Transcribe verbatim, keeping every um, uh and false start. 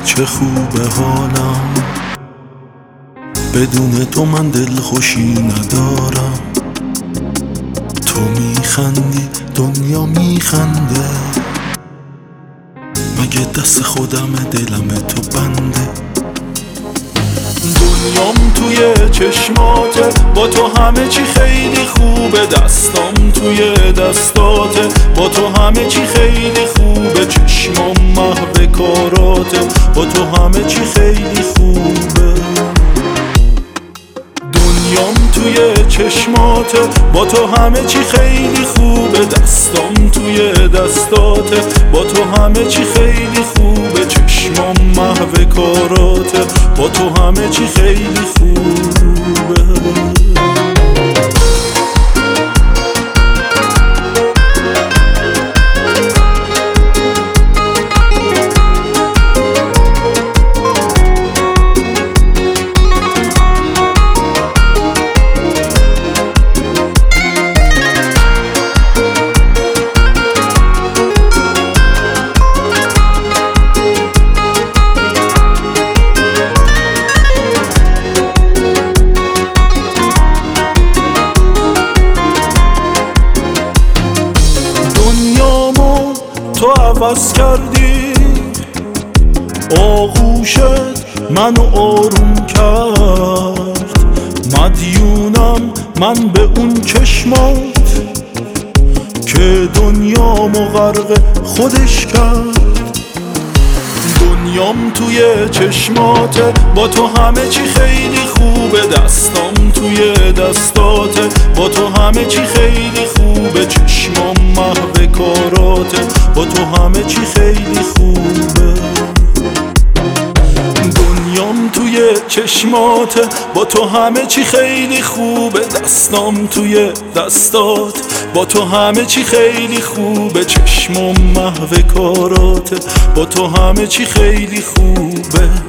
چه خوبه حالم، بدون تو من دل خوشی ندارم. تو میخندی دنیا میخنده، مگه دست خودم دلم تو بنده. دنیام توی چشماته، با تو همه چی خیلی خوبه. دستام توی دستاته، با تو همه چی خیلی خوبه. چشمام محو کاراته، با تو همه چی خیلی خوبه. دنیام توی چشماته، با تو همه چی خیلی خوبه. دستام توی دستاته، با تو همه چی خیلی خوبه. چشمام محو کاراته، با تو همه چی خیلی خوبه. تو عوض کردی، آغوشت منو آروم کرد. مدیونم من به اون چشمات که دنیامو غرق خودش کرد. دنیام توی چشماته، با تو همه چی خیلی خوبه. دستام توی دستاته، با تو همه چی خیلی خوبه. چشمام محو کاراته، با تو همه چی خیلی خوبه. دنیام توی چشماته، با تو همه چی خیلی خوبه. دستام توی دستات، با تو همه چی خیلی خوبه. چشمام محو کاراته، با تو همه چی خیلی خوبه.